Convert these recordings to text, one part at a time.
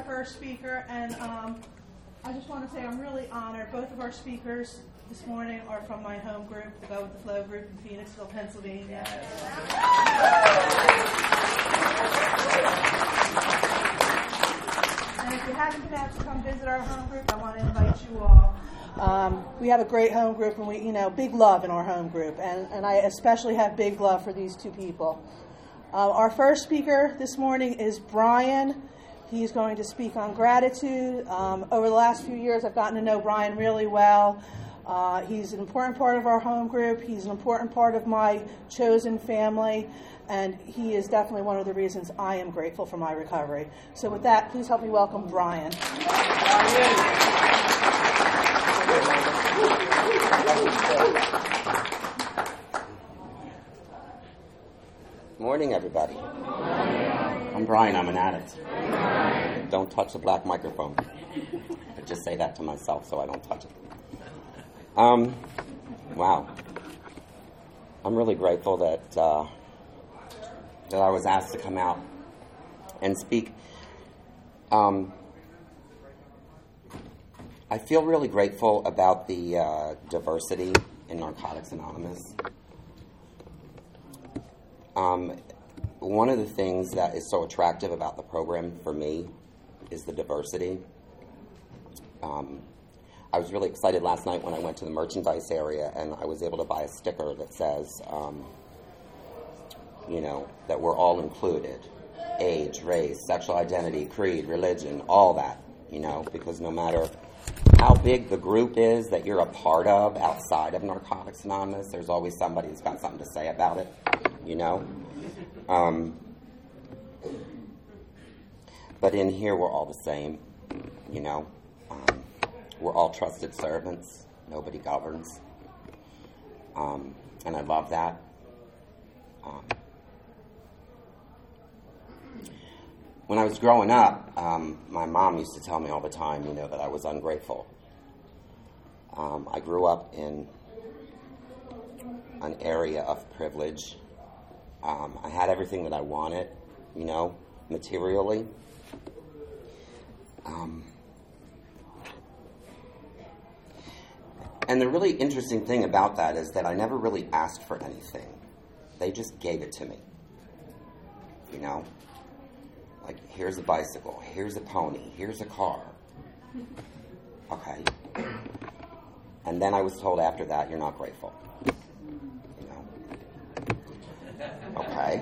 first speaker, and I just want to say I'm really honored. Both of our speakers this morning are from my home group, the Go With The Flow group in Phoenixville, Pennsylvania. And if you haven't been out to come visit our home group, I want to invite you all. We have a great home group, and we, big love in our home group, and I especially have big love for these two people. Our first speaker this morning is Brian. He's going to speak on gratitude. Over the last few years, I've gotten to know Brian really well. He's an important part of our home group. He's an important part of my chosen family, and he is definitely one of the reasons I am grateful for my recovery. So with that, please help me welcome Brian. Morning, everybody. I'm Brian. I'm an addict. Don't touch the black microphone. I just say that to myself so I don't touch it. Wow. I'm really grateful that I was asked to come out and speak. I feel really grateful about the diversity in Narcotics Anonymous. One of the things that is so attractive about the program for me is the diversity. I was really excited last night when I went to the merchandise area and I was able to buy a sticker that says, that we're all included. Age, race, sexual identity, creed, religion, all that, because no matter how big the group is that you're a part of outside of Narcotics Anonymous, there's always somebody who's got something to say about it, But in here, we're all the same, We're all trusted servants. Nobody governs. And I love that. When I was growing up, my mom used to tell me all the time, that I was ungrateful. I grew up in an area of privilege. I had everything that I wanted, materially. And the really interesting thing about that is that I never really asked for anything. They just gave it to me. Like, here's a bicycle, here's a pony, here's a car. Okay. And then I was told after that, you're not grateful. Okay.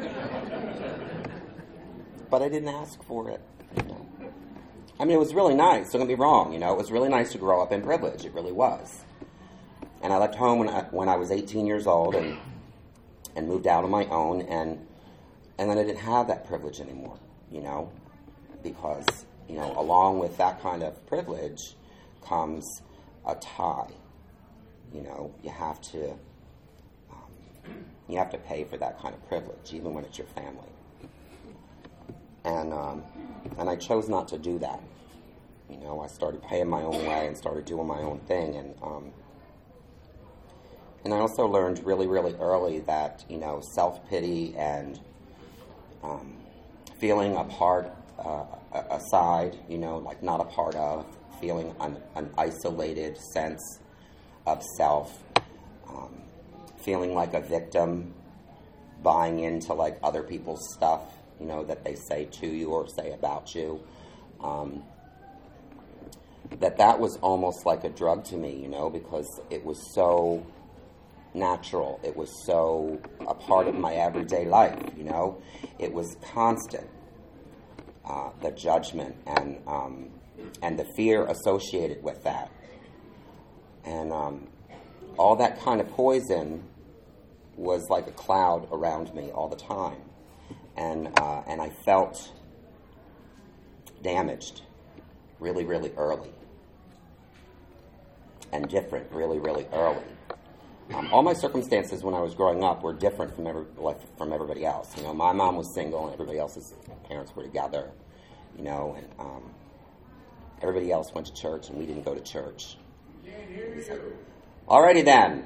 But I didn't ask for it. I mean, it was really nice, don't get me wrong, it was really nice to grow up in privilege, it really was. And I left home when I was 18 years old and moved out on my own, and then I didn't have that privilege anymore, because, along with that kind of privilege comes a tie. You have to pay for that kind of privilege, even when it's your family. And I chose not to do that. I started paying my own way and started doing my own thing. And I also learned really, really early that, self-pity and feeling aside, like not a part of, feeling an isolated sense of self, feeling like a victim, buying into like other people's stuff, that they say to you or say about you, that was almost like a drug to me, because it was so natural. It was so a part of my everyday life, It was constant, the judgment and the fear associated with that. And all that kind of poison was like a cloud around me all the time. And I felt damaged really, really early. And different really, really early. All my circumstances when I was growing up were different from everybody else. My mom was single and everybody else's parents were together, and everybody else went to church and we didn't go to church. Like, alrighty then.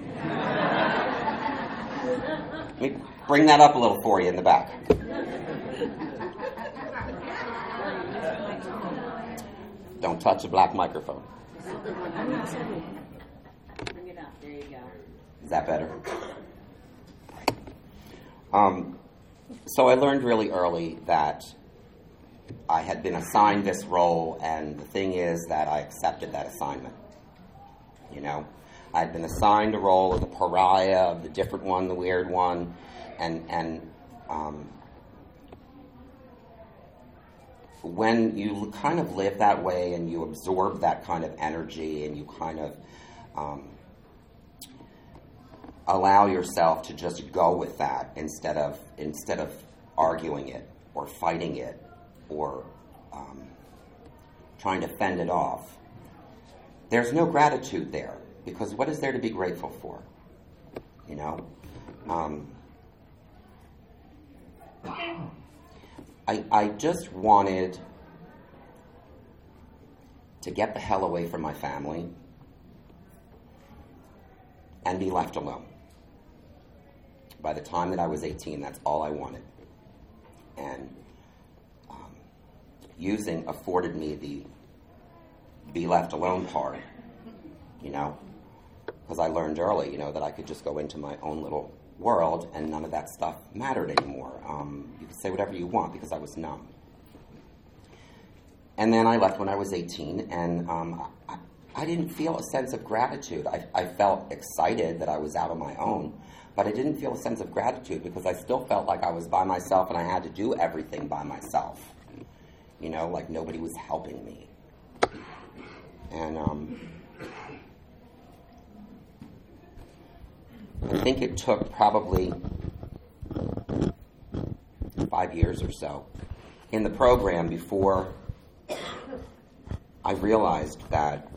Let me bring that up a little for you in the back. Don't touch a black microphone. Bring it up. There you go. Is that better? So I learned really early that I had been assigned this role, and the thing is that I accepted that assignment. You know, I'd been assigned a role of the pariah, of the different one, the weird one, and when you kind of live that way and you absorb that kind of energy and you kind of allow yourself to just go with that instead of arguing it or fighting it or trying to fend it off, there's no gratitude there, because what is there to be grateful for? You know? I just wanted to get the hell away from my family and be left alone. By the time that I was 18, that's all I wanted. And using afforded me the be left alone part, you know, because I learned early, you know, that I could just go into my own little world and none of that stuff mattered anymore. You could say whatever you want because I was numb. And then I left when I was 18, and I didn't feel a sense of gratitude. I felt excited that I was out on my own, but I didn't feel a sense of gratitude because I still felt like I was by myself and I had to do everything by myself. You know, like nobody was helping me. And I think it took probably 5 years or so in the program before I realized that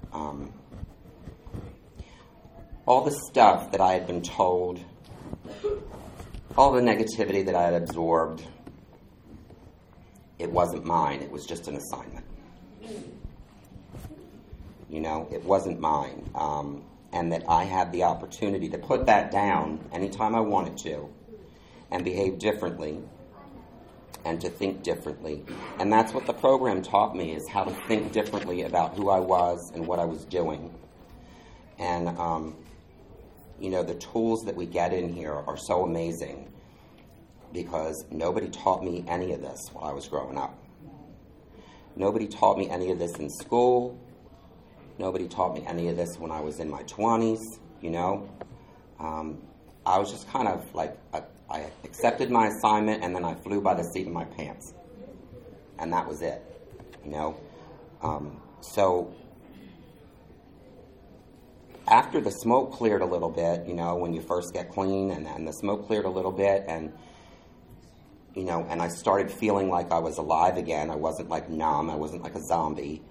all the stuff that I had been told, all the negativity that I had absorbed, it wasn't mine. It was just an assignment. You know, it wasn't mine. And that I had the opportunity to put that down anytime I wanted to and behave differently and to think differently. And that's what the program taught me, is how to think differently about who I was and what I was doing. And, you know, the tools that we get in here are so amazing because nobody taught me any of this while I was growing up. Nobody taught me any of this in school. Nobody taught me any of this when I was in my 20s, you know. I was just kind of like, I accepted my assignment and then I flew by the seat of my pants. And that was it, you know. So after the smoke cleared a little bit, you know, when you first get clean and the smoke cleared a little bit and, you know, and I started feeling like I was alive again. I wasn't like numb. I wasn't like a zombie.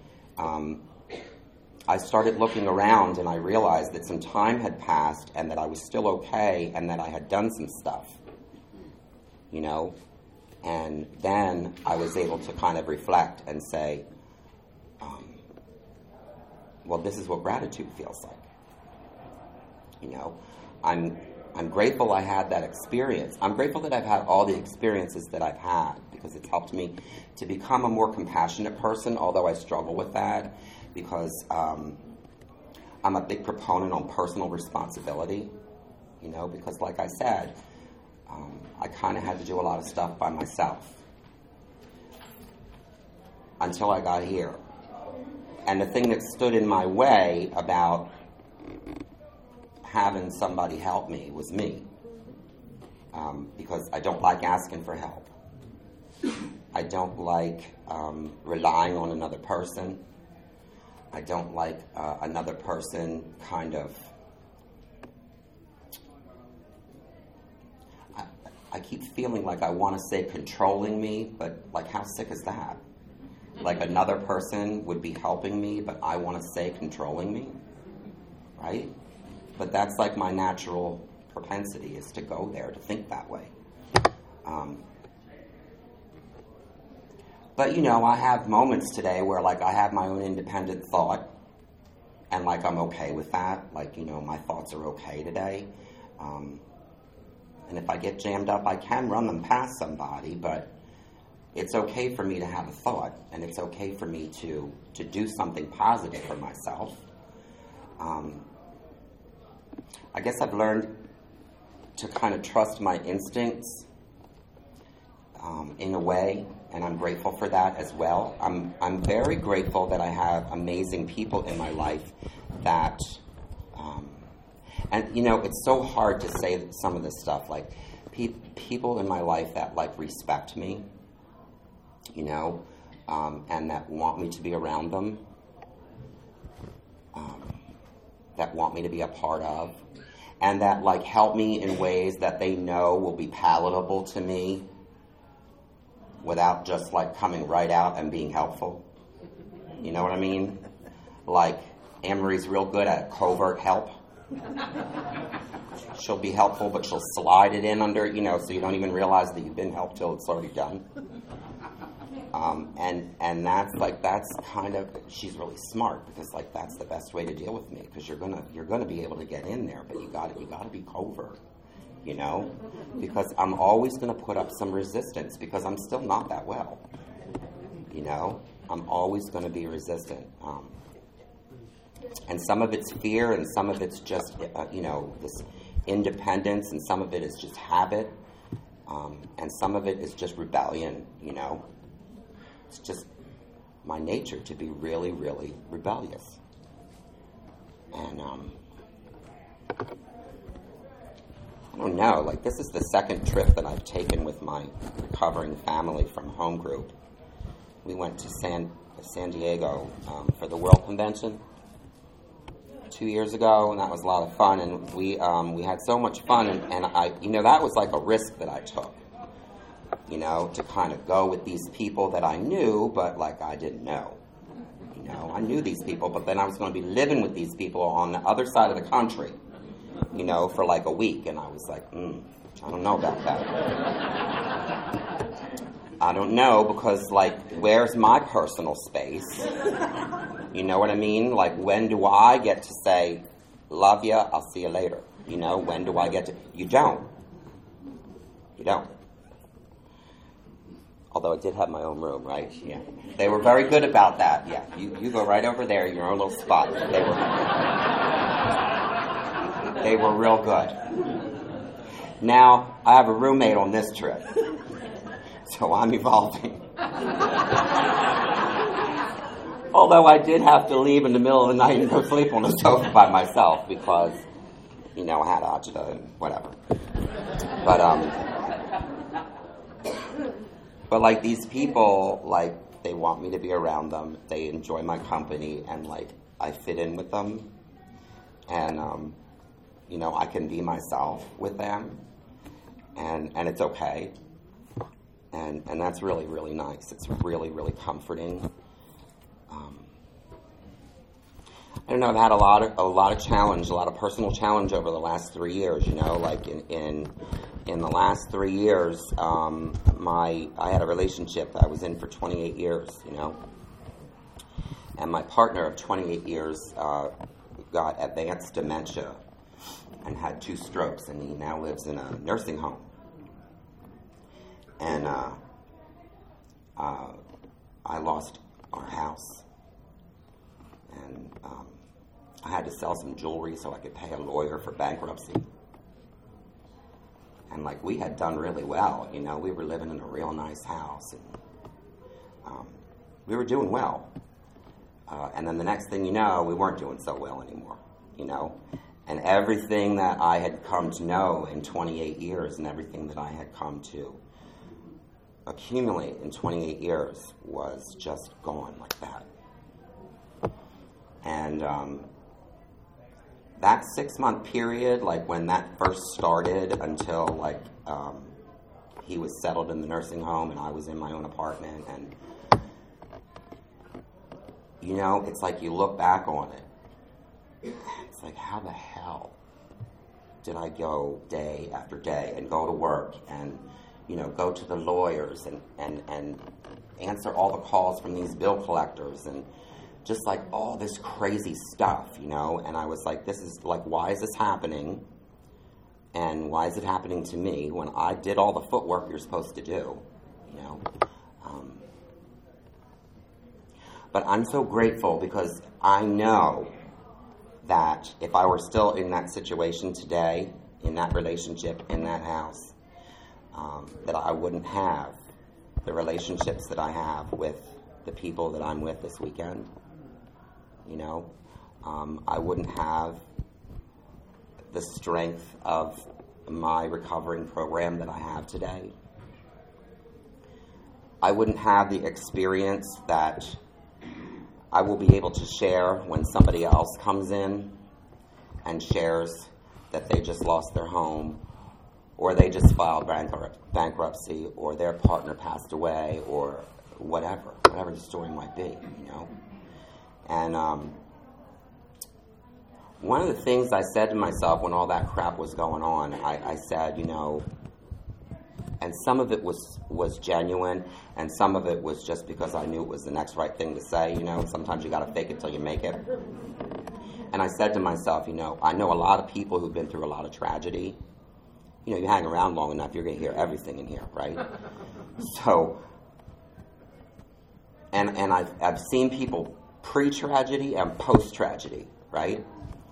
I started looking around and I realized that some time had passed and that I was still okay and that I had done some stuff, you know. And then I was able to kind of reflect and say, well, this is what gratitude feels like. You know, I'm grateful I had that experience. I'm grateful that I've had all the experiences that I've had because it's helped me to become a more compassionate person, although I struggle with that because I'm a big proponent on personal responsibility, you know, because like I said, I kind of had to do a lot of stuff by myself until I got here. And the thing that stood in my way about having somebody help me was me, because I don't like asking for help. I don't like relying on another person. I don't like another person kind of... I keep feeling like I want to say controlling me, but like how sick is that? Like another person would be helping me, but I want to say controlling me, right? But that's like my natural propensity is to go there, to think that way. But, you know, I have moments today where, like, I have my own independent thought, and, like, I'm okay with that. Like, you know, my thoughts are okay today. And if I get jammed up, I can run them past somebody, but it's okay for me to have a thought, and it's okay for me to do something positive for myself. I guess I've learned to kind of trust my instincts in a way, and I'm grateful for that as well. I'm very grateful that I have amazing people in my life that, and it's so hard to say some of this stuff, like people in my life that like respect me, and that want me to be around them, that want me to be a part of, and that like help me in ways that they know will be palatable to me without just like coming right out and being helpful. You know what I mean? Like Anne-Marie's real good at covert help. She'll be helpful, but she'll slide it in under, so you don't even realize that you've been helped till it's already done. And that's kind of, she's really smart, because like that's the best way to deal with me, because you're gonna be able to get in there, but you gotta be covert, because I'm always gonna put up some resistance, because I'm still not that well, I'm always gonna be resistant, and some of it's fear, and some of it's just this independence, and some of it is just habit, and some of it is just rebellion, It's just my nature to be really, really rebellious. And I don't know, like this is the second trip that I've taken with my recovering family from home group. We went to San Diego for the World Convention 2 years ago, and that was a lot of fun, and we had so much fun, and I that was like a risk that I took. To kind of go with these people that I knew, but like I didn't know. I knew these people, but then I was going to be living with these people on the other side of the country, for like a week. And I was like, I don't know about that. I don't know, because like, where's my personal space? You know what I mean? Like, when do I get to say, love ya, I'll see you later? When do I get to? You don't. Although I did have my own room, right? Yeah. They were very good about that. Yeah. You go right over there, your own little spot. They were real good. Now, I have a roommate on this trip. So I'm evolving. Although I did have to leave in the middle of the night and go sleep on the sofa by myself because, I had agita and whatever. But like these people, like they want me to be around them. They enjoy my company, and like I fit in with them, and I can be myself with them, and it's okay, and that's really, really nice. It's really, really comforting. I don't know. I've had a lot of challenge, a lot of personal challenge over the last 3 years. Like in the last 3 years, I had a relationship that I was in for 28 years, and my partner of 28 years got advanced dementia and had 2 strokes, and he now lives in a nursing home. And I lost our house, and I had to sell some jewelry so I could pay a lawyer for bankruptcy. And like we had done really well, we were living in a real nice house, and we were doing well. And then the next thing you know, we weren't doing so well anymore, And everything that I had come to know in 28 years, and everything that I had come to accumulate in 28 years, was just gone like that. And that 6-month period, like when that first started until like he was settled in the nursing home and I was in my own apartment, and it's like you look back on it, it's like, how the hell did I go day after day and go to work and go to the lawyers and answer all the calls from these bill collectors and just like all this crazy stuff, and I was like, this is like, why is this happening? And why is it happening to me when I did all the footwork you're supposed to do, But I'm so grateful because I know that if I were still in that situation today, in that relationship, in that house, that I wouldn't have the relationships that I have with the people that I'm with this weekend. You know, I wouldn't have the strength of my recovering program that I have today. I wouldn't have the experience that I will be able to share when somebody else comes in and shares that they just lost their home, or they just filed bankruptcy, or their partner passed away, or whatever the story might be, you know. And one of the things I said to myself when all that crap was going on, I said, you know, and some of it was genuine, and some of it was just because I knew it was the next right thing to say, you know. Sometimes you got to fake it till you make it. And I said to myself, you know, I know a lot of people who've been through a lot of tragedy. You know, you hang around long enough, you're going to hear everything in here, right? So, and I've seen people pre-tragedy and post-tragedy, right?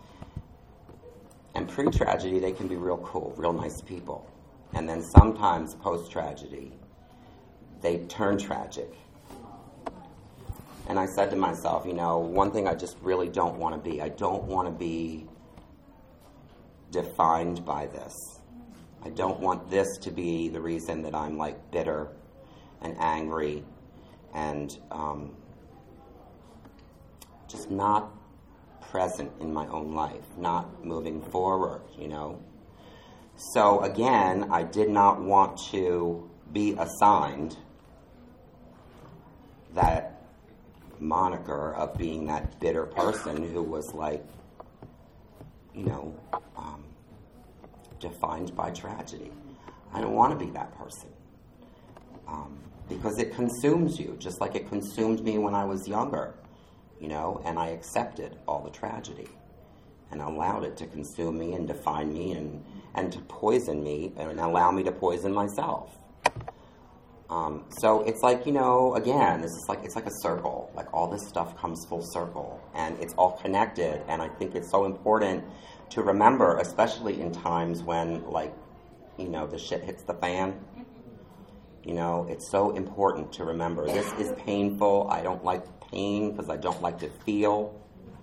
And pre-tragedy, they can be real cool, real nice people. And then sometimes post-tragedy, they turn tragic. And I said to myself, you know, one thing I just really don't want to be, I don't want to be defined by this. I don't want this to be the reason that I'm like bitter and angry and just not present in my own life, not moving forward, you know. So again, I did not want to be assigned that moniker of being that bitter person who was like, you know, defined by tragedy. I don't want to be that person because it consumes you, just like it consumed me when I was younger, you know, and I accepted all the tragedy and allowed it to consume me and define me and to poison me and allow me to poison myself. So it's like, you know, again, it's like a circle. Like all this stuff comes full circle, and it's all connected. And I think it's so important to remember, especially in times when, like, you know, the shit hits the fan. You know, it's so important to remember this is painful. I don't like pain because I don't like to feel.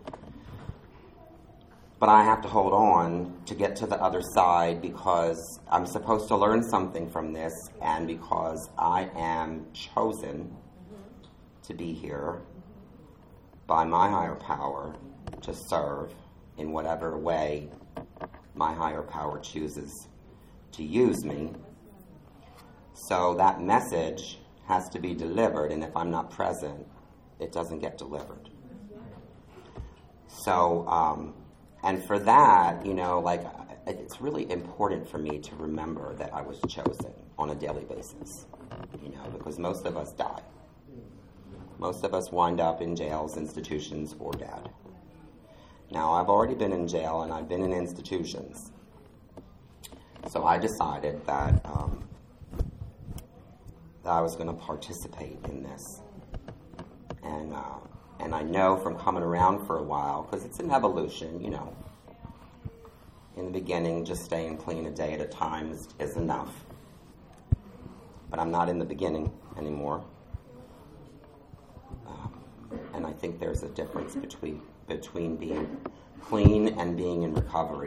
But I have to hold on to get to the other side because I'm supposed to learn something from this, and because I am chosen to be here by my higher power to serve in whatever way my higher power chooses to use me. So that message has to be delivered, and if I'm not present, it doesn't get delivered. So, and for that, you know, like, it's really important for me to remember that I was chosen on a daily basis, you know, because most of us die. Most of us wind up in jails, institutions, or dead. Now, I've already been in jail and I've been in institutions. So I decided that I was going to participate in this. And I know from coming around for a while, because it's an evolution, you know. In the beginning, just staying clean a day at a time is enough. But I'm not in the beginning anymore. And I think there's a difference between being clean and being in recovery.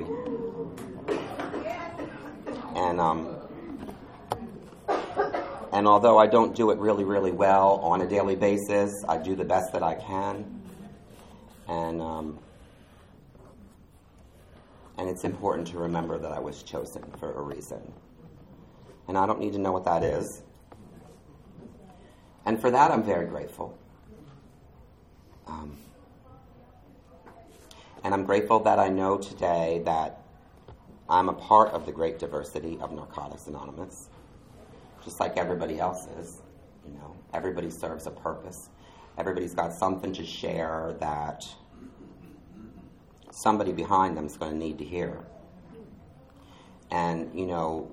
And although I don't do it really, really well on a daily basis, I do the best that I can. And it's important to remember that I was chosen for a reason. And I don't need to know what that is. And for that, I'm very grateful. And I'm grateful that I know today that I'm a part of the great diversity of Narcotics Anonymous. Just like everybody else is, you know. Everybody serves a purpose. Everybody's got something to share that somebody behind them is going to need to hear. And, you know,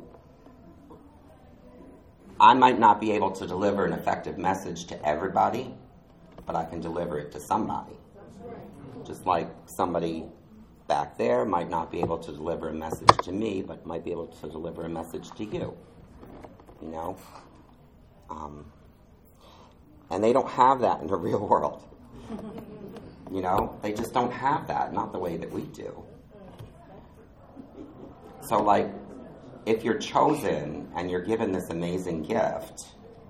I might not be able to deliver an effective message to everybody, but I can deliver it to somebody. Just like somebody back there might not be able to deliver a message to me, but might be able to deliver a message to you. You know? And they don't have that in the real world. You know? They just don't have that, not the way that we do. So, like, if you're chosen and you're given this amazing gift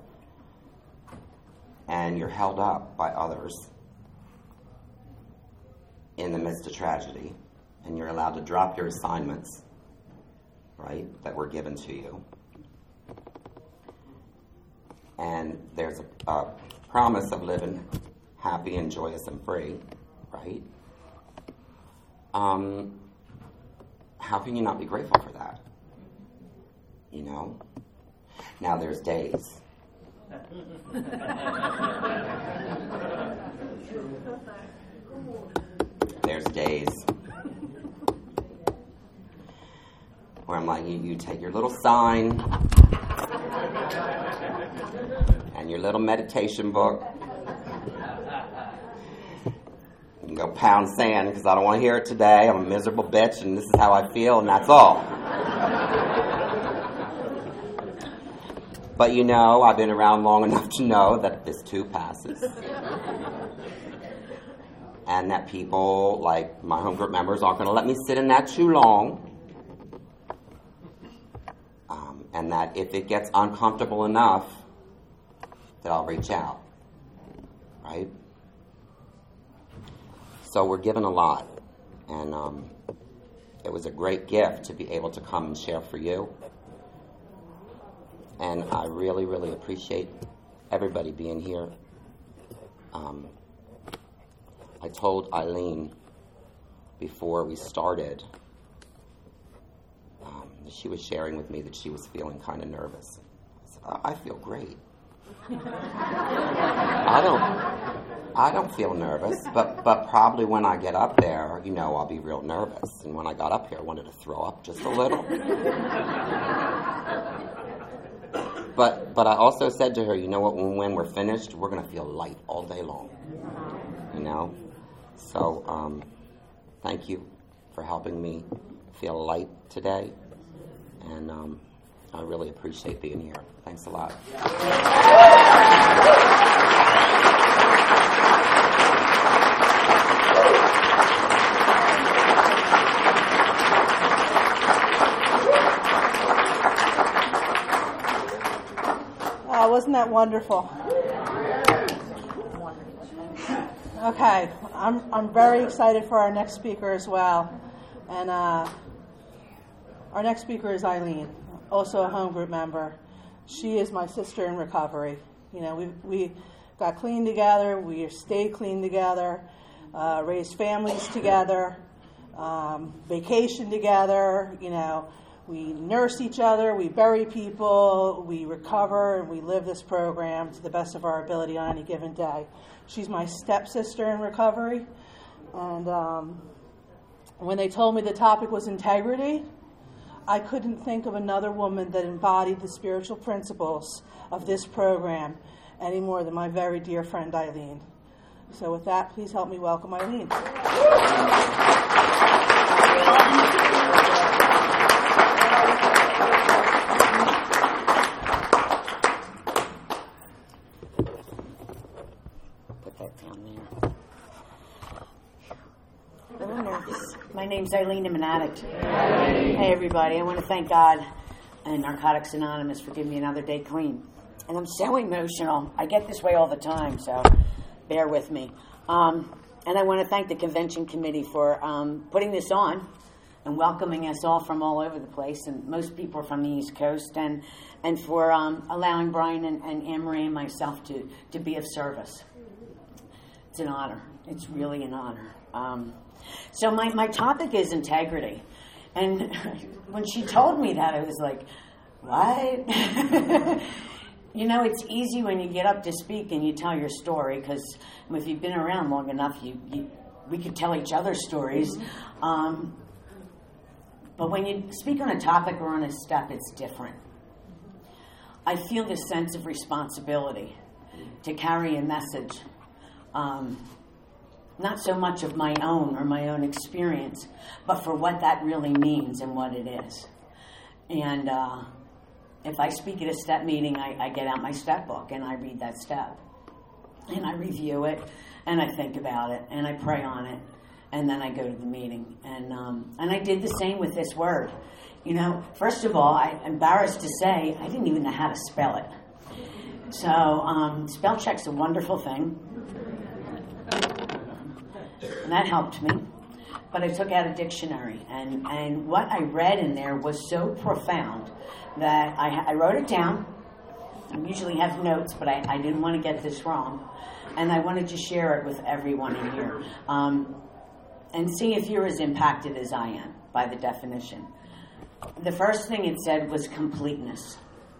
and you're held up by others in the midst of tragedy and you're allowed to drop your assignments, right, that were given to you, and there's a promise of living happy and joyous and free, right? How can you not be grateful for that? You know? Now there's days. There's days where I'm like, you take your little sign and your little meditation book and go pound sand because I don't want to hear it today. I'm a miserable bitch and this is how I feel and that's all. But you know, I've been around long enough to know that this too passes. And that people, like my home group members, aren't going to let me sit in that too long. And that if it gets uncomfortable enough, that I'll reach out. Right? So we're given a lot. And it was a great gift to be able to come and share for you. And I really, really appreciate everybody being here. I told Eileen before we started, she was sharing with me that she was feeling kind of nervous. I said, I feel great. I don't feel nervous, but probably when I get up there, you know, I'll be real nervous. And when I got up here, I wanted to throw up just a little. But I also said to her, you know what, when we're finished, we're going to feel light all day long. You know? So, thank you for helping me feel light today. And I really appreciate being here. Thanks a lot. Wasn't that wonderful? Okay, I'm very excited for our next speaker as well. And our next speaker is Eileen, also a home group member. She is my sister in recovery. You know, we got clean together, we stayed clean together, raised families together, vacation together, you know. We nurse each other, we bury people, we recover, and we live this program to the best of our ability on any given day. She's my stepsister in recovery. And when they told me the topic was integrity, I couldn't think of another woman that embodied the spiritual principles of this program any more than my very dear friend Eileen. So with that, please help me welcome Eileen. My name's Eileen. I'm an addict. Hey, everybody. I want to thank God and Narcotics Anonymous for giving me another day clean. And I'm so emotional. I get this way all the time, so bear with me. And I want to thank the convention committee for putting this on and welcoming us all from all over the place. And most people are from the East Coast. And for allowing Brian and Anne-Marie and myself to be of service. It's an honor. It's really an honor. So my topic is integrity. And when she told me that, I was like, what? You know, it's easy when you get up to speak and you tell your story, because if you've been around long enough, we could tell each other stories. But when you speak on a topic or on a step, it's different. I feel this sense of responsibility to carry a message not so much of my own or my own experience, but for what that really means and what it is. And if I speak at a step meeting, I get out my step book and I read that step. And I review it, and I think about it, and I pray on it, and then I go to the meeting. And I did the same with this word. First of all, I'm embarrassed to say I didn't even know how to spell it. So spell check's a wonderful thing. And that helped me. But I took out a dictionary, and what I read in there was so profound that I wrote it down. I usually have notes, but I didn't want to get this wrong. And I wanted to share it with everyone in here. And see if you're as impacted as I am by the definition. The first thing it said was completeness.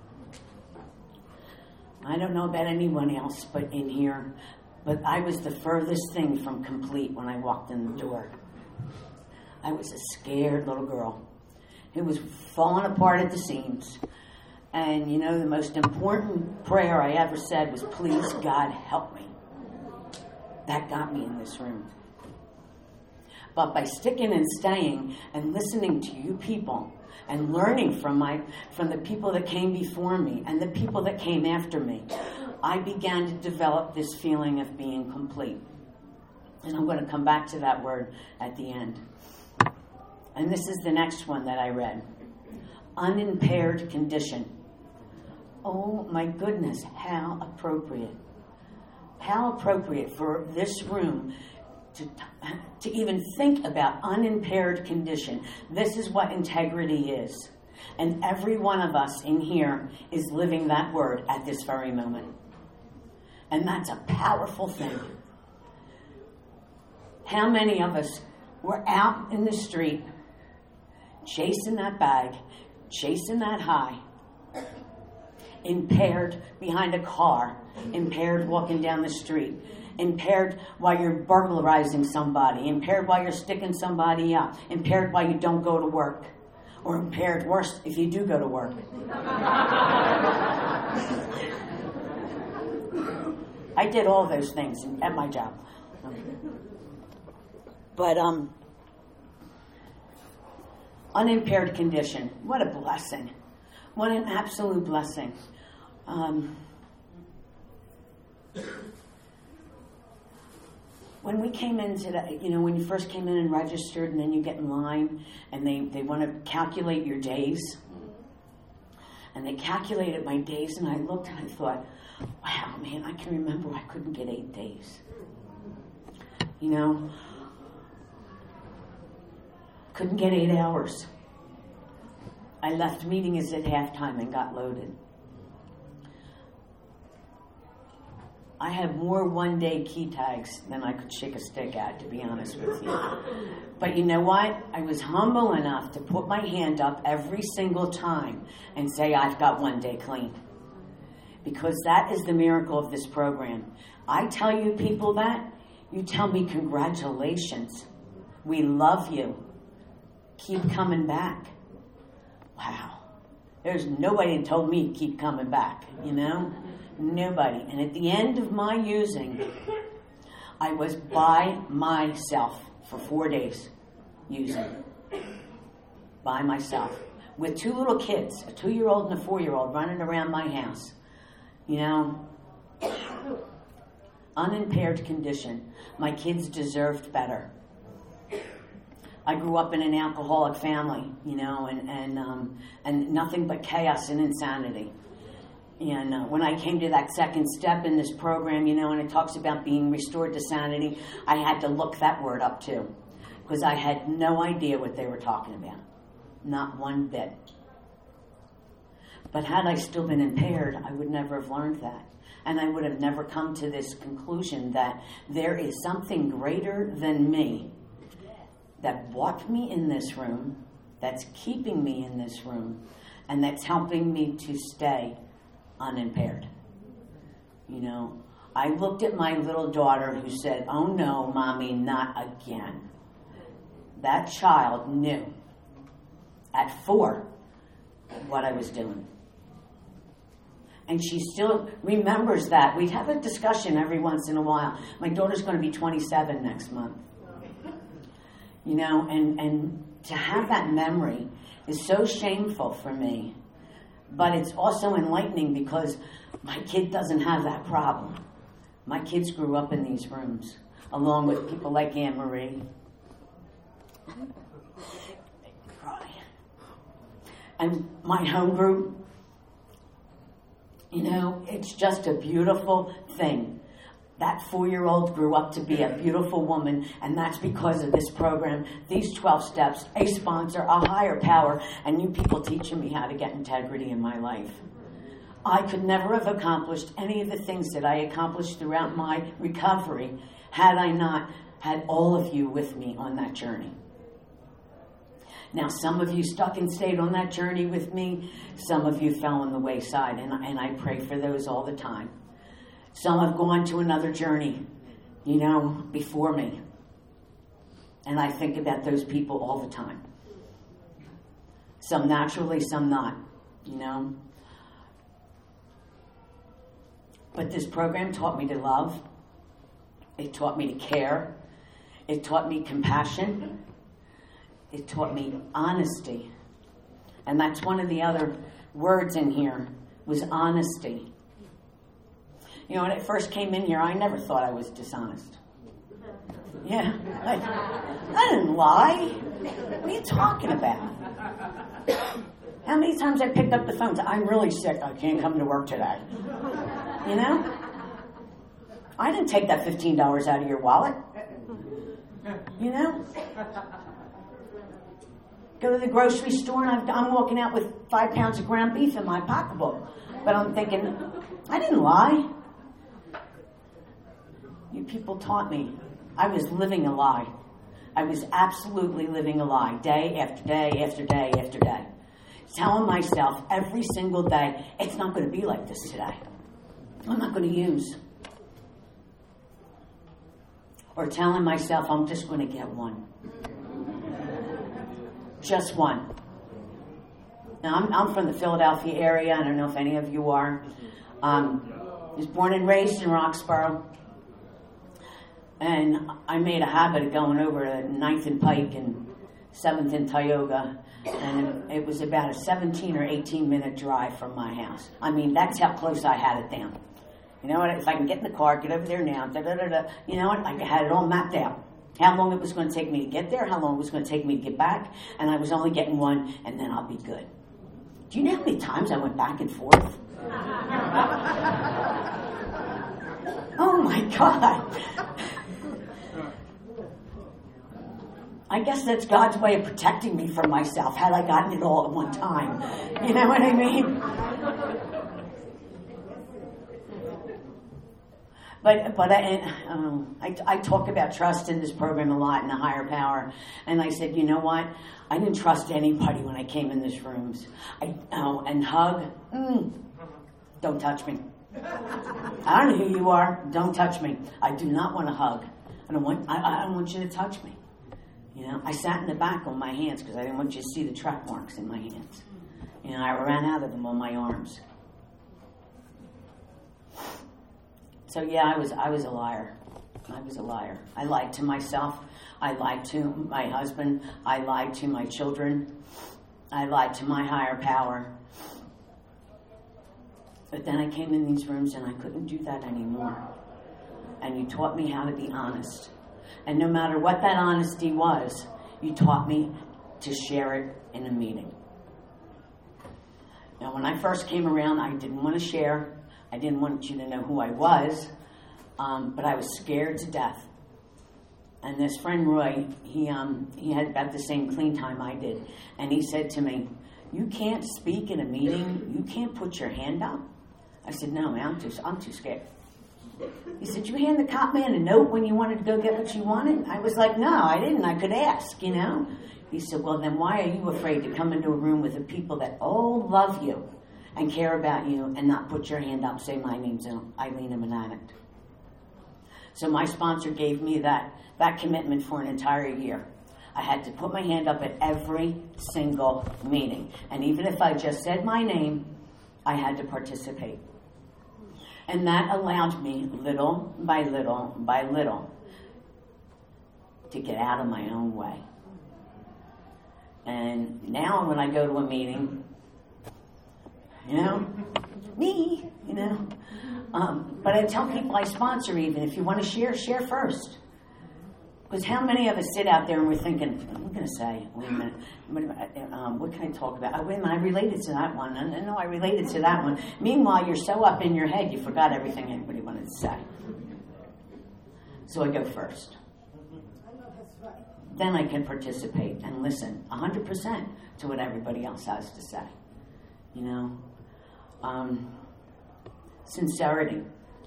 I don't know about anyone else but in here, but I was the furthest thing from complete when I walked in the door. I was a scared little girl who was falling apart at the seams. And the most important prayer I ever said was, please, God, help me. That got me in this room. But by sticking and staying and listening to you people and learning from the people that came before me and the people that came after me, I began to develop this feeling of being complete. And I'm going to come back to that word at the end. And this is the next one that I read. Unimpaired condition. Oh my goodness, how appropriate. How appropriate for this room to even think about unimpaired condition. This is what integrity is. And every one of us in here is living that word at this very moment. And that's a powerful thing. How many of us were out in the street chasing that bag, chasing that high, impaired behind a car, impaired walking down the street, impaired while you're burglarizing somebody, impaired while you're sticking somebody up, impaired while you don't go to work, or impaired, worse, if you do go to work. I did all those things at my job. But unimpaired condition, what a blessing. What an absolute blessing. When we came into that, when you first came in and registered, and then you get in line, and they want to calculate your days. And they calculated my days, and I looked and I thought, wow, man, I can remember I couldn't get 8 days. Couldn't get 8 hours. I left meetings at halftime and got loaded. I have more one-day key tags than I could shake a stick at, to be honest with you. But you know what? I was humble enough to put my hand up every single time and say, I've got 1 day clean. Because that is the miracle of this program. I tell you people that, you tell me congratulations. We love you. Keep coming back. Wow. There's nobody that told me keep coming back, Nobody. And at the end of my using, I was by myself for 4 days using. By myself. With 2 little kids, a 2-year-old and a 4-year-old running around my house. Unimpaired condition. My kids deserved better. I grew up in an alcoholic family, and nothing but chaos and insanity. And when I came to that second step in this program, and it talks about being restored to sanity, I had to look that word up too, because I had no idea what they were talking about. Not one bit. But had I still been impaired, I would never have learned that. And I would have never come to this conclusion that there is something greater than me that brought me in this room, that's keeping me in this room, and that's helping me to stay unimpaired. I looked at my little daughter who said, oh no, Mommy, not again. That child knew at 4 what I was doing. And she still remembers that. We'd have a discussion every once in a while. My daughter's going to be 27 next month. You know, and to have that memory is so shameful for me. But it's also enlightening because my kid doesn't have that problem. My kids grew up in these rooms, along with people like Anne Marie. Cry. And my home group, you know, it's just a beautiful thing. That 4-year-old grew up to be a beautiful woman, and that's because of this program, these 12 steps, a sponsor, a higher power, and you people teaching me how to get integrity in my life. I could never have accomplished any of the things that I accomplished throughout my recovery had I not had all of you with me on that journey. Now, some of you stuck and stayed on that journey with me. Some of you fell on the wayside, and I pray for those all the time. Some have gone to another journey, you know, before me. And I think about those people all the time. Some naturally, some not, you know. But this program taught me to love. It taught me to care. It taught me compassion. It taught me honesty. And that's one of the other words in here, was honesty. You know, when I first came in here, I never thought I was dishonest. Yeah. I didn't lie. What are you talking about? How many times I picked up the phone and said, I'm really sick, I can't come to work today. You know? I didn't take that $15 out of your wallet. You know? Go to the grocery store and I'm walking out with 5 pounds of ground beef in my pocketbook. But I'm thinking, I didn't lie. You people taught me. I was living a lie. I was absolutely living a lie, day after day after day after day. Telling myself every single day, it's not going to be like this today. I'm not going to use. Or telling myself, I'm just going to get one. Just one. Now, I'm from the Philadelphia area. I don't know if any of you are. I was born and raised in Roxborough. And I made a habit of going over to 9th and Pike and 7th and Tioga. And it was about a 17 or 18 minute drive from my house. I mean, that's how close I had it down. You know what? If I can get in the car, get over there now, you know what? I had it all mapped out. How long it was going to take me to get there, how long it was going to take me to get back, and I was only getting one, and then I'll be good. Do you know how many times I went back and forth? Oh my God. I guess that's God's way of protecting me from myself, had I gotten it all at one time. You know what I mean? But I talk about trust in this program a lot, and a higher power. And I said, you know what? I didn't trust anybody when I came in these rooms. And hug, don't touch me. I don't know who you are. Don't touch me. I do not want to hug. I don't want you to touch me. You know, I sat in the back on my hands because I didn't want you to see the track marks in my hands. You know, I ran out of them on my arms. So yeah, I was a liar. I was a liar. I lied to myself. I lied to my husband. I lied to my children. I lied to my higher power. But then I came in these rooms and I couldn't do that anymore. And you taught me how to be honest. And no matter what that honesty was, you taught me to share it in a meeting. Now, when I first came around, I didn't want to share. I didn't want you to know who I was, but I was scared to death. And this friend Roy, he had about the same clean time I did, and he said to me, "You can't speak in a meeting. You can't put your hand up." I said, "No, man, I'm too scared." He said, "You hand the cop man a note when you wanted to go get what you wanted?" I was like, "No, I didn't. I could ask, you know." He said, "Well, then why are you afraid to come into a room with the people that all love you and care about you and not put your hand up, say, my name's Eileen, I'm an addict." So my sponsor gave me that commitment for an entire year. I had to put my hand up at every single meeting. And even if I just said my name, I had to participate. And that allowed me, little by little by little, to get out of my own way. And now when I go to a meeting, me, but I tell people I sponsor even, if you want to share first. Because how many of us sit out there and we're thinking, I'm going to say, wait a minute, what can I talk about? Oh, wait a minute, I related to that one. No, I related to that one. Meanwhile, you're so up in your head, you forgot everything anybody wanted to say. So I go first. Then I can participate and listen 100% to what everybody else has to say. Sincerity.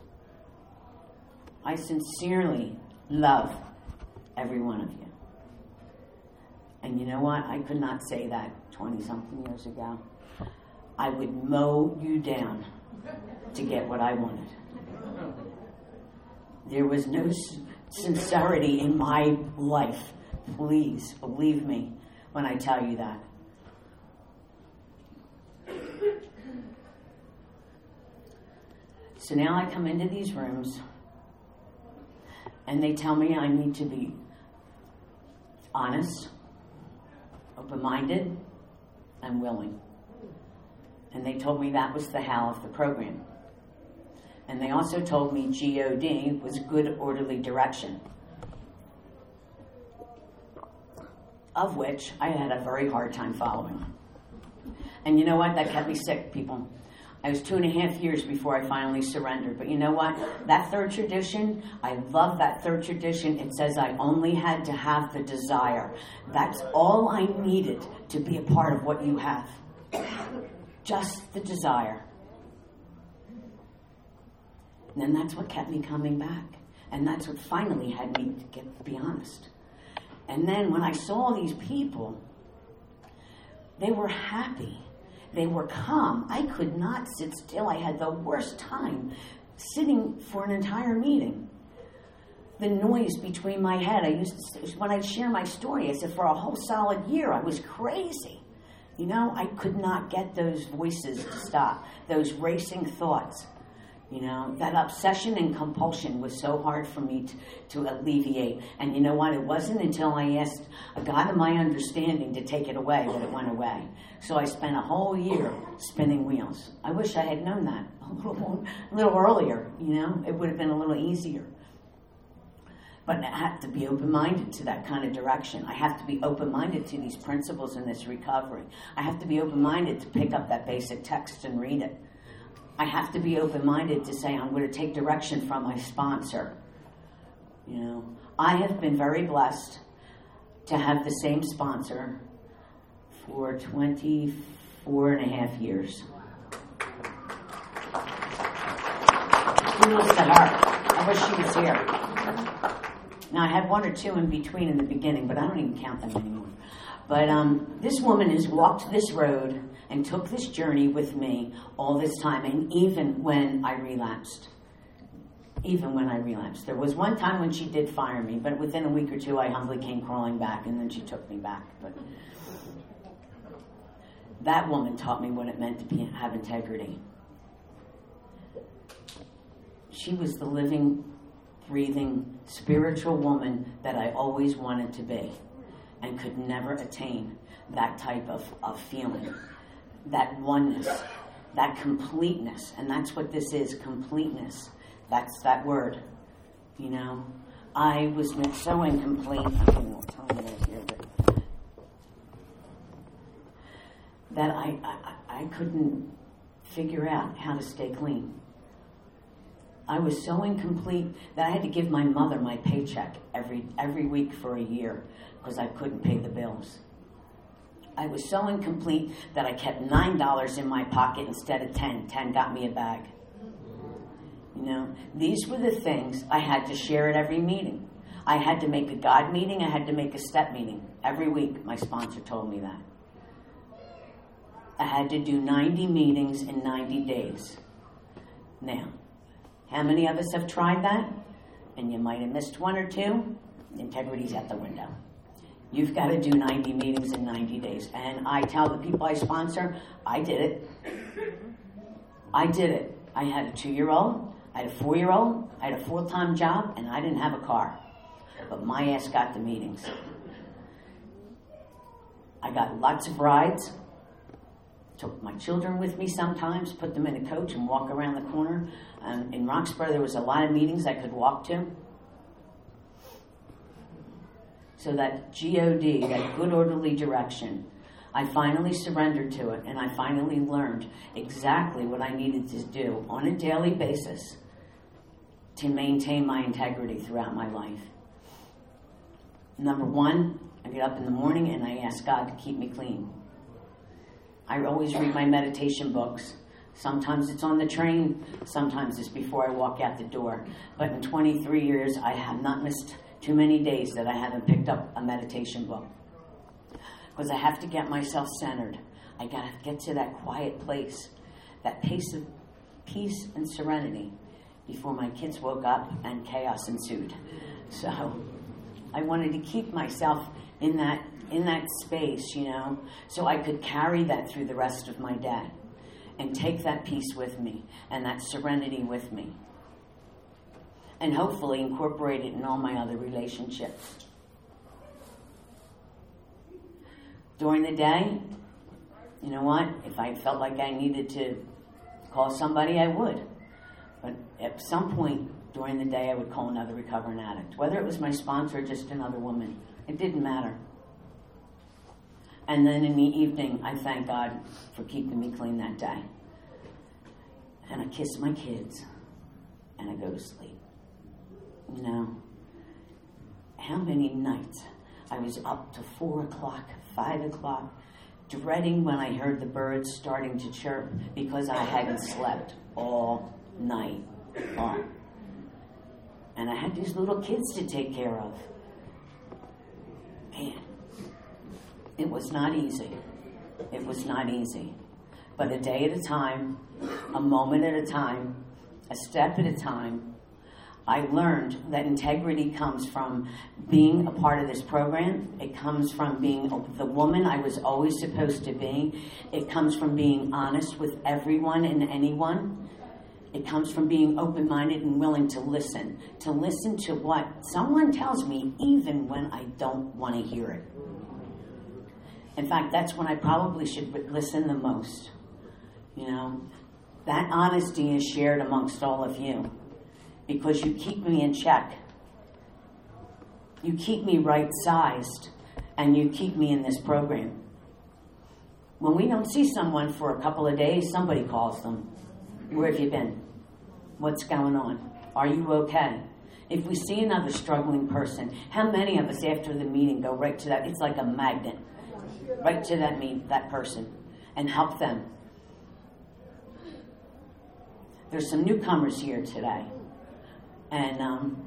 I sincerely love every one of you. And you know what? I could not say that 20-something years ago. I would mow you down to get what I wanted. There was no sincerity in my life. Please believe me when I tell you that. So now I come into these rooms and they tell me I need to be honest, open-minded, and willing. And they told me that was the HAL of the program. And they also told me GOD was good orderly direction, of which I had a very hard time following. And you know what? That kept me sick, people. I was 2.5 years before I finally surrendered. But you know what? That third tradition, I love that third tradition. It says I only had to have the desire. That's all I needed to be a part of what you have. Just the desire. And then that's what kept me coming back. And that's what finally had me to be honest. And then when I saw these people, they were happy. They were calm. I could not sit still. I had the worst time sitting for an entire meeting. The noise between my head. When I'd share my story, I said for a whole solid year, I was crazy. I could not get those voices to stop, those racing thoughts. That obsession and compulsion was so hard for me to alleviate. And you know what? It wasn't until I asked a God of my understanding to take it away that it went away. So I spent a whole year spinning wheels. I wish I had known that a little earlier, It would have been a little easier. But I have to be open-minded to that kind of direction. I have to be open-minded to these principles in this recovery. I have to be open-minded to pick up that basic text and read it. I have to be open-minded to say I'm going to take direction from my sponsor. I have been very blessed to have the same sponsor for 24.5 years. Kudos to her. I wish she was here. Now, I had 1 or 2 in between in the beginning, but I don't even count them anymore. But this woman has walked this road and took this journey with me all this time, and even when I relapsed. There was one time when she did fire me, but within a week or 2, I humbly came crawling back, and then she took me back. But that woman taught me what it meant to have integrity. She was the living, breathing, spiritual woman that I always wanted to be, and could never attain that type of feeling. That oneness, that completeness, and that's what this is, completeness. That's that word, I was so incomplete. I won't tell you that here, but that I couldn't figure out how to stay clean. I was so incomplete that I had to give my mother my paycheck every week for a year because I couldn't pay the bills. I was so incomplete that I kept $9 in my pocket instead of 10. 10 got me a bag. These were the things I had to share at every meeting. I had to make a God meeting. I had to make a step meeting. Every week, my sponsor told me that. I had to do 90 meetings in 90 days. Now, how many of us have tried that? And you might have missed 1 or 2. Integrity's out the window. You've got to do 90 meetings in 90 days. And I tell the people I sponsor, I did it. I had a 2-year-old, I had a 4-year-old, I had a full-time job, and I didn't have a car. But my ass got the meetings. I got lots of rides. Took my children with me sometimes, put them in a coach and walk around the corner. In Roxborough, there was a lot of meetings I could walk to. So that GOD, that good orderly direction, I finally surrendered to it, and I finally learned exactly what I needed to do on a daily basis to maintain my integrity throughout my life. Number one, I get up in the morning and I ask God to keep me clean. I always read my meditation books. Sometimes it's on the train, sometimes it's before I walk out the door. But in 23 years, I have not missed too many days that I haven't picked up a meditation book. Because I have to get myself centered. I got to get to that quiet place, that pace of peace and serenity before my kids woke up and chaos ensued. So I wanted to keep myself in that space, you know, so I could carry that through the rest of my day and take that peace with me and that serenity with me and hopefully incorporate it in all my other relationships. During the day, you know what? If I felt like I needed to call somebody, I would. But at some point during the day, I would call another recovering addict. Whether it was my sponsor or just another woman, it didn't matter. And then in the evening, I thank God for keeping me clean that day. And I kiss my kids, and I go to sleep. You know, how many nights I was up to 4 o'clock, 5 o'clock, dreading when I heard the birds starting to chirp because I hadn't slept all night long. And I had these little kids to take care of. Man, it was not easy. It was not easy. But a day at a time, a moment at a time, a step at a time, I learned that integrity comes from being a part of this program. It comes from being the woman I was always supposed to be. It comes from being honest with everyone and anyone. It comes from being open-minded and willing to listen to what someone tells me even when I don't want to hear it. In fact, that's when I probably should listen the most. You know, that honesty is shared amongst all of you because you keep me in check. You keep me right-sized, and you keep me in this program. When we don't see someone for a couple of days, somebody calls them. Where have you been? What's going on? Are you okay? If we see another struggling person, how many of us after the meeting go right to that? It's like a magnet. Right to that person and help them. There's some newcomers here today. And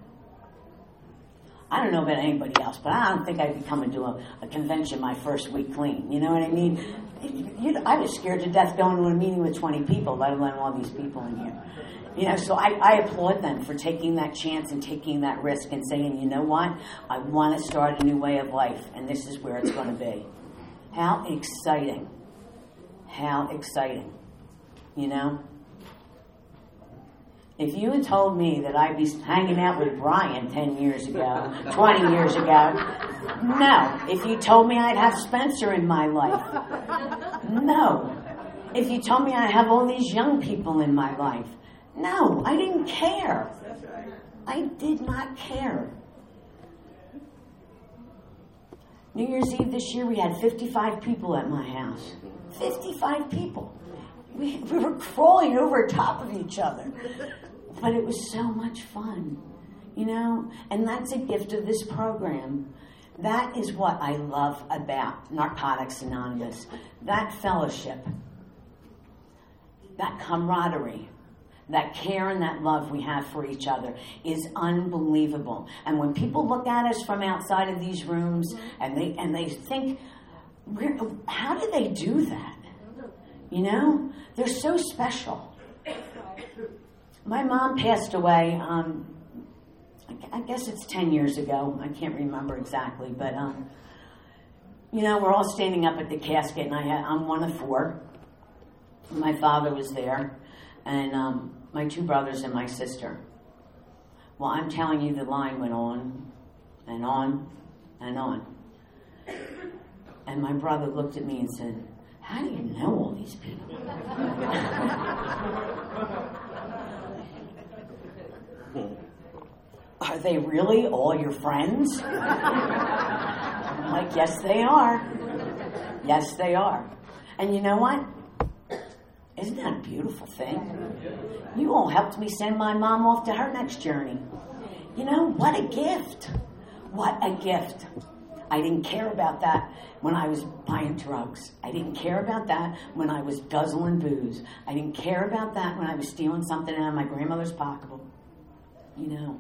I don't know about anybody else, but I don't think I'd be coming to a convention my first week clean. You know what I mean? I was scared to death going to a meeting with 20 people, let alone all these people in here. You know, so I applaud them for taking that chance and taking that risk and saying, you know what? I want to start a new way of life, and this is where it's going to be. How exciting. How exciting. You know? If you had told me that I'd be hanging out with Brian 10 years ago, 20 years ago, no. If you told me I'd have Spencer in my life, no. If you told me I'd have all these young people in my life, no. I didn't care. I did not care. New Year's Eve this year, we had 55 people at my house. 55 people. We were crawling over top of each other. But it was so much fun, you know? And that's a gift of this program. That is what I love about Narcotics Anonymous. That fellowship, that camaraderie, that care and that love we have for each other is unbelievable. And when people look at us from outside of these rooms and they think, how do they do that? You know? They're so special. My mom passed away, I guess it's 10 years ago. I can't remember exactly. But, you know, we're all standing up at the casket, and I'm one of 4. My father was there. And my 2 brothers and my sister. Well, I'm telling you, the line went on and on and on. And my brother looked at me and said, "How do you know all these people?" "Are they really all your friends?" I'm like, "Yes, they are. Yes, they are." And you know what? Isn't that a beautiful thing? You all helped me send my mom off to her next journey. You know, what a gift. What a gift. I didn't care about that when I was buying drugs. I didn't care about that when I was guzzling booze. I didn't care about that when I was stealing something out of my grandmother's pocketbook. You know,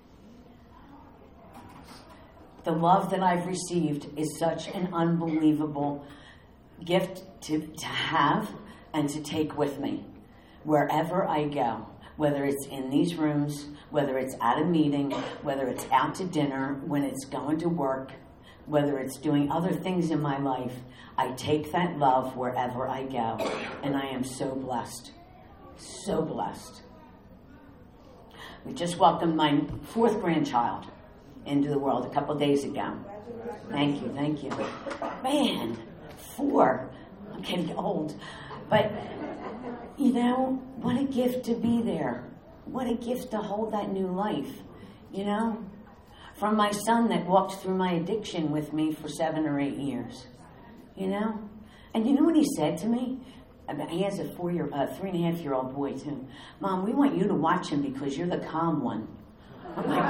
the love that I've received is such an unbelievable gift to have and to take with me wherever I go, whether it's in these rooms, whether it's at a meeting, whether it's out to dinner, when it's going to work, whether it's doing other things in my life. I take that love wherever I go, and I am so blessed. So blessed. We just welcomed my 4th grandchild into the world a couple days ago. Thank you. Man, 4. I'm getting old. But, you know, what a gift to be there. What a gift to hold that new life, you know? From my son that walked through my addiction with me for 7 or 8 years, you know? And you know what he said to me? He has a 3.5-year-old boy, too. "Mom, we want you to watch him because you're the calm one." I'm like,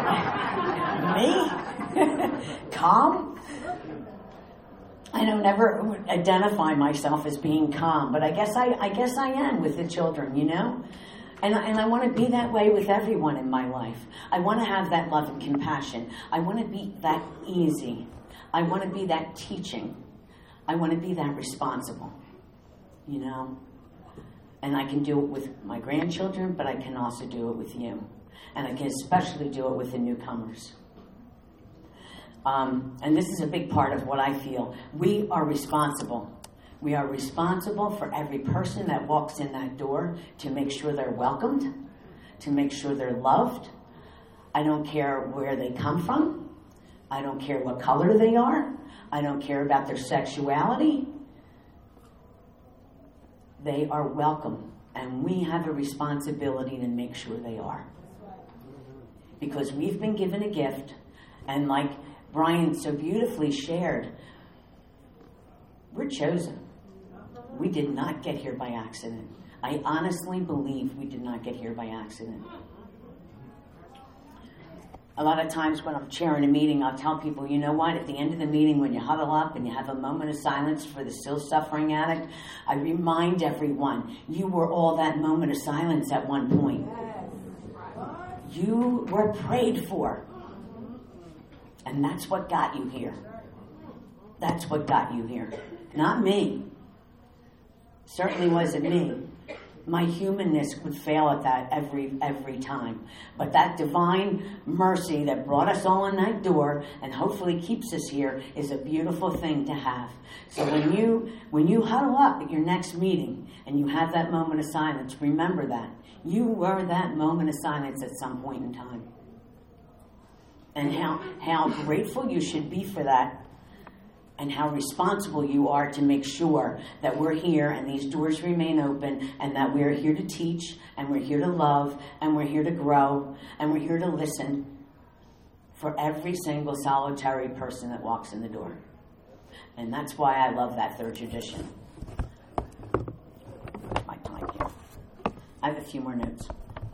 "What? Me? Calm?" I don't never identify myself as being calm, but I guess I am with the children, you know? And I want to be that way with everyone in my life. I want to have that love and compassion. I want to be that easy. I want to be that teaching. I want to be that responsible, you know? And I can do it with my grandchildren, but I can also do it with you. And I can especially do it with the newcomers. And this is a big part of what I feel. We are responsible. We are responsible for every person that walks in that door to make sure they're welcomed, to make sure they're loved. I don't care where they come from. I don't care what color they are. I don't care about their sexuality. They are welcome, and we have a responsibility to make sure they are. Because we've been given a gift, and like Brian so beautifully shared, we're chosen. We did not get here by accident. I honestly believe we did not get here by accident. A lot of times when I'm chairing a meeting, I'll tell people, you know what, at the end of the meeting, when you huddle up and you have a moment of silence for the still suffering addict, I remind everyone, you were all that moment of silence at one point. You were prayed for. And that's what got you here. That's what got you here. Not me. Certainly wasn't me. My humanness would fail at that every time. But that divine mercy that brought us all in that door and hopefully keeps us here is a beautiful thing to have. So when you huddle up at your next meeting and you have that moment of silence, remember that. You were that moment of silence at some point in time. And how grateful you should be for that, and how responsible you are to make sure that we're here and these doors remain open, and that we're here to teach, and we're here to love, and we're here to grow, and we're here to listen for every single solitary person that walks in the door. And that's why I love that 3rd tradition. My time here. I have a few more notes.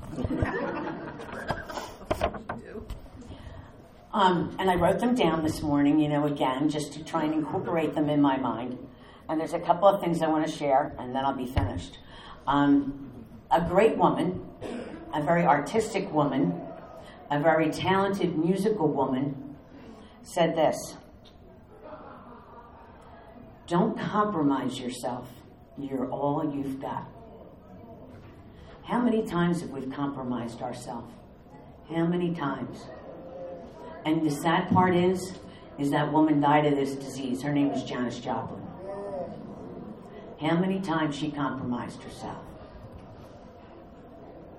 And I wrote them down this morning, again, just to try and incorporate them in my mind. And there's a couple of things I want to share, and then I'll be finished. A great woman, a very artistic woman, a very talented musical woman said this: "Don't compromise yourself. You're all you've got." How many times have we compromised ourselves? How many times? And the sad part is that woman died of this disease. Her name was Janis Joplin. How many times she compromised herself?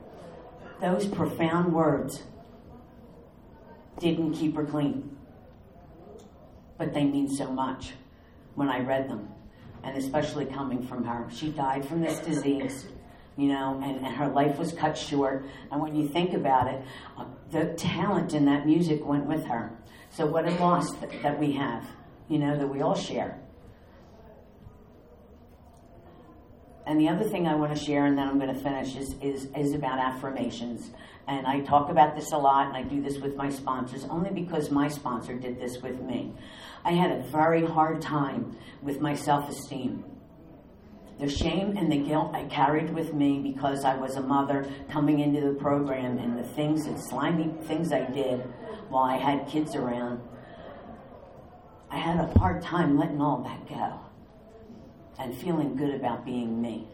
those profound words didn't keep her clean. But they mean so much when I read them. And especially coming from her. She died from this disease, and her life was cut short. And when you think about it, the talent in that music went with her. So what a loss that we have, that we all share. And the other thing I want to share, and then I'm going to finish, is about affirmations. And I talk about this a lot, and I do this with my sponsors, only because my sponsor did this with me. I had a very hard time with my self-esteem. The shame and the guilt I carried with me because I was a mother coming into the program, and the slimy things I did while I had kids around. I had a hard time letting all that go and feeling good about being me.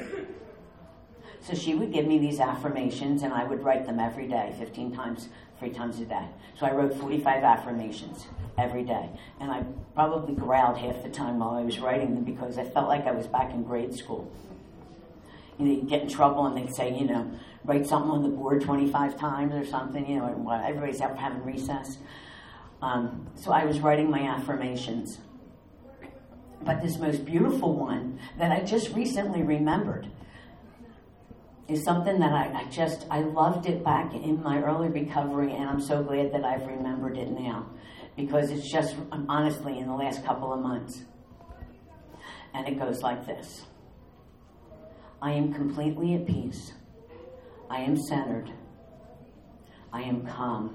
So she would give me these affirmations, and I would write them every day, 3 times a day. So I wrote 45 affirmations every day. And I probably growled half the time while I was writing them because I felt like I was back in grade school. You'd get in trouble and they'd say, write something on the board 25 times or something, and everybody's out having recess. So I was writing my affirmations. But this most beautiful one that I just recently remembered is something that I loved it back in my early recovery, and I'm so glad that I've remembered it now, because it's just, honestly, in the last couple of months. And it goes like this. I am completely at peace. I am centered. I am calm.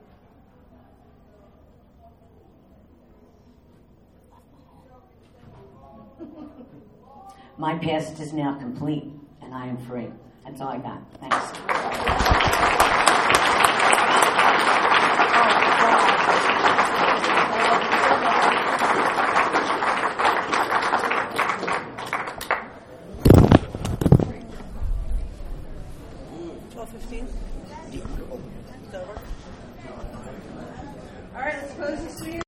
My past is now complete, and I am free. That's all I got. Thanks. All right, let's close this meeting.